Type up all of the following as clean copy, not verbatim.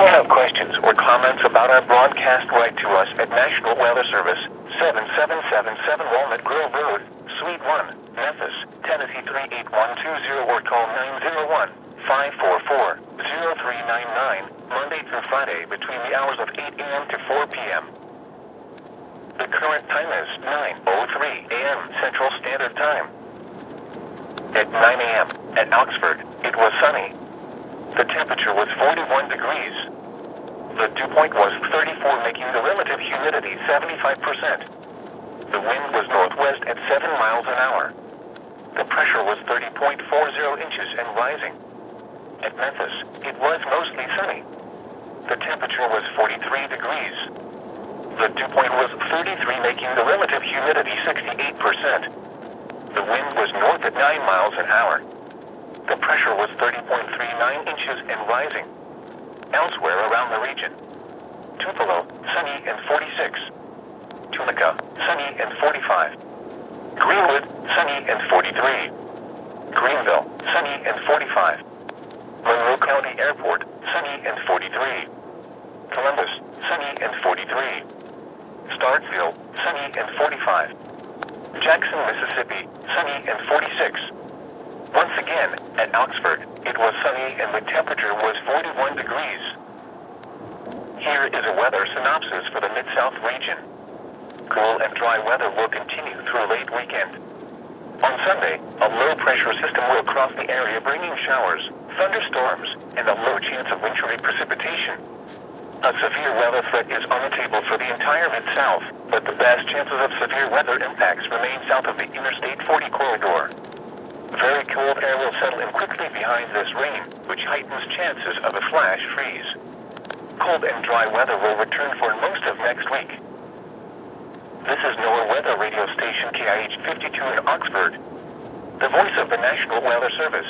you have questions or comments about our broadcast, write to us at National Weather Service, 7777 Walnut Grove Road, Suite 1, Memphis, Tennessee 38120, or call 901-544-0399, Monday through Friday between the hours of 8 a.m. to 4 p.m. The current time is 9:03 a.m. Central Standard Time. At 9 a.m. at Oxford, it was sunny. The temperature was 41 degrees. The dew point was 34, making the relative humidity 75%. The wind was northwest at 7 miles an hour. The pressure was 30.40 inches and rising. At Memphis, it was mostly sunny. The temperature was 43 degrees. The dew point was 33, making the relative humidity 68%. The wind was north at 9 miles an hour. The pressure was 30.39 inches and rising. Elsewhere around the region: Tupelo, sunny and 46. Tunica, sunny and 45. Greenwood, sunny and 43. Greenville, sunny and 45. Monroe County Airport, sunny and 43. Columbus, sunny and 43. Starkville, sunny and 45. Jackson, Mississippi, sunny and 46. Once again, at Oxford, it was sunny and the temperature was 41 degrees. Here is a weather synopsis for the Mid-South region. Cool and dry weather will continue through late weekend. On Sunday, a low-pressure system will cross the area, bringing showers, thunderstorms, and a low chance of wintry precipitation. A severe weather threat is on the table for the entire Mid-South, but the best chances of severe weather impacts remain south of the Interstate 40 corridor. Very cold air will settle in quickly behind this rain, which heightens chances of a flash freeze. Cold and dry weather will return for most of next week. This is NOAA Weather Radio Station KIH 52 in Oxford, the voice of the National Weather Service.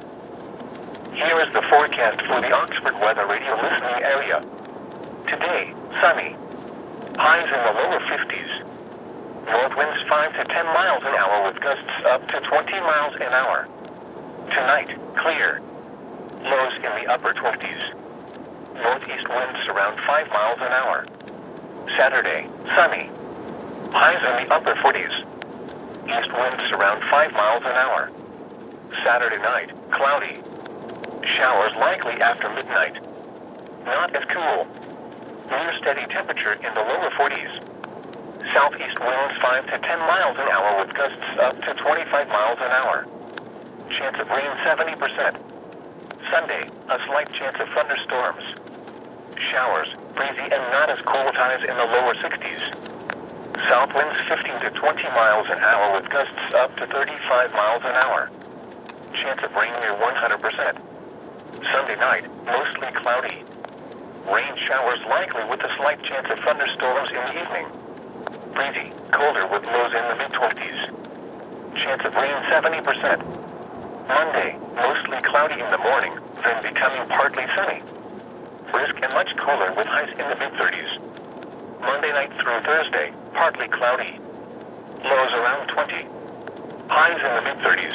Here is the forecast for the Oxford Weather Radio listening area. Today, sunny. Highs in the lower 50s. North winds 5 to 10 miles an hour with gusts up to 20 miles an hour. Tonight, clear. Lows in the upper 20s. Northeast winds around 5 miles an hour. Saturday, sunny. Highs in the upper 40s. East winds around 5 miles an hour. Saturday night, cloudy. Showers likely after midnight. Not as cool. Near steady temperature in the lower 40s. Southeast winds 5 to 10 miles an hour with gusts up to 25 miles an hour. Chance of rain 70%. Sunday, a slight chance of thunderstorms. Showers, breezy and not as cool times in the lower 60s. South winds 15 to 20 miles an hour with gusts up to 35 miles an hour. Chance of rain near 100%. Sunday night, mostly cloudy. Rain showers likely with a slight chance of thunderstorms in the evening. Breezy, colder with lows in the mid-20s. Chance of rain 70%. Monday, mostly cloudy in the morning, then becoming partly sunny. Brisk and much cooler with highs in the mid-30s. Monday night through Thursday, partly cloudy. Lows around 20. Highs in the mid-30s.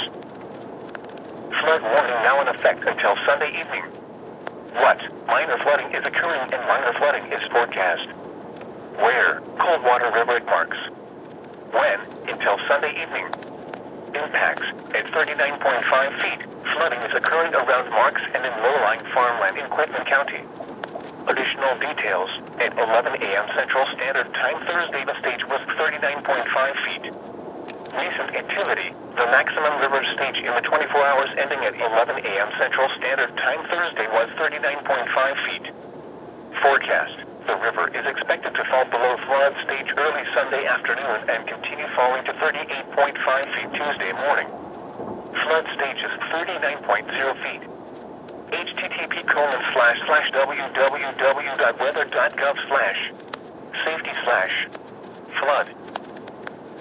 Flood warning now in effect until Sunday evening. What minor flooding is occurring and minor flooding is forecast. Where? Coldwater River at Marks. When? Until Sunday evening. Impacts at 39.5 feet. Flooding is occurring around Marks and in low-lying farmland in Quitman County. Additional details at 11 a.m. Central Standard Time Thursday. The stage was 39.5 feet. Recent activity. The maximum river stage in the 24 hours ending at 11 a.m. Central Standard Time Thursday was 39.5 feet. Forecast. The river is expected to fall below flood stage early Sunday afternoon and continue falling to 38.5 feet Tuesday morning. Flood stage is 39.0 feet. http://www.weather.gov/safety/flood